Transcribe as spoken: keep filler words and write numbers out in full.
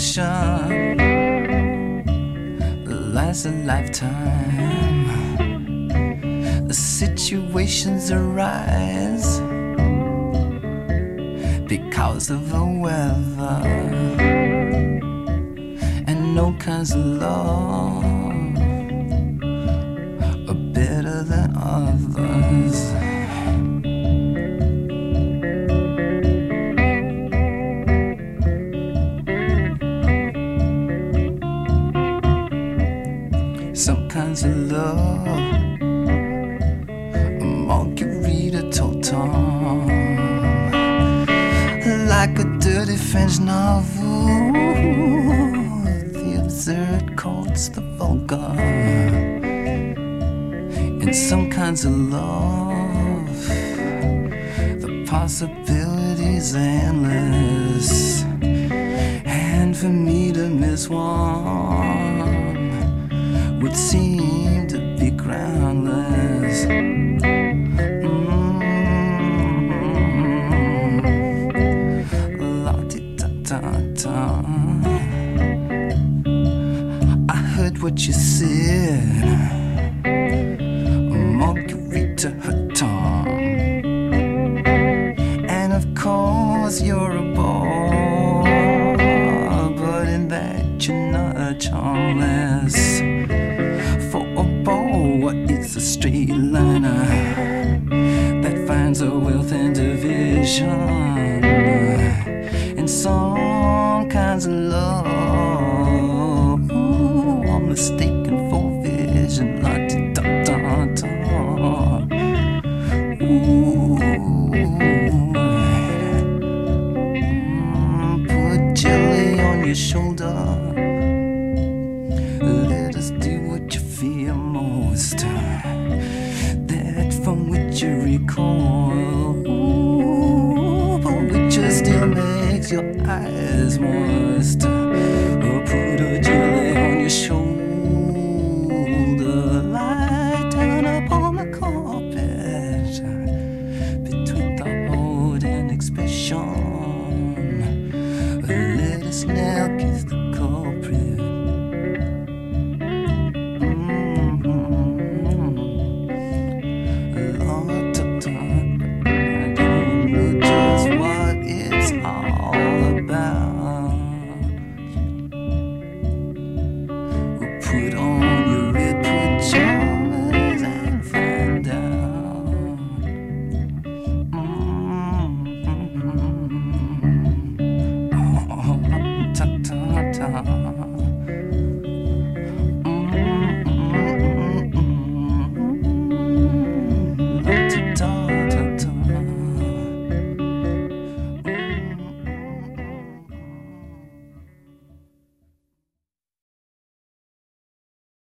passion lasts a lifetime. The situations arise because of the weather, and no kinds of love are better than others. Some kinds of love, a margarita totem, like a dirty French novel. The absurd courts the vulgar. In some kinds of love, the possibility's endless, and for me to miss one would seem to be groundless. Mm-hmm. La-di-da-da-da. I heard what you said, Margarita Hutton, and of course you're a bore, but in that you're not charmless. It's a straight liner that finds a wealth and division, and some kinds of love are mistaken for vision. La da da da. Ooh, mm, put jelly on your shoulder. Let us do what you feel most, that from which you recoil, ooh, but which still makes your eyes moist. Or put a jelly on your shoulder, lie down upon the carpet between the hold and expression. Let us now kiss the culprit. Put on